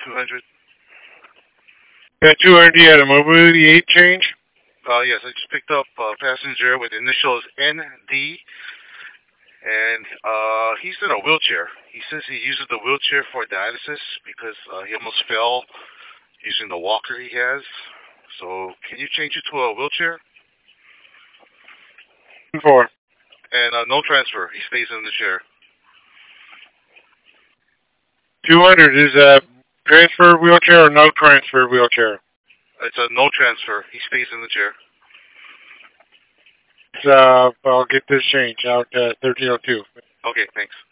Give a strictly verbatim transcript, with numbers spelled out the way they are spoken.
two hundred. Yeah, two hundred, you had a mobility eight change? Uh, yes, I just picked up a passenger with initials N D, and uh, he's in a wheelchair. He says he uses the wheelchair for dialysis because uh, he almost fell using the walker he has. So, can you change it to a wheelchair? Four. And uh, no transfer. He stays in the chair. two hundred is a transfer wheelchair or no transfer wheelchair? It's a no transfer. He stays in the chair. So I'll get this changed out to thirteen oh two. Okay, thanks.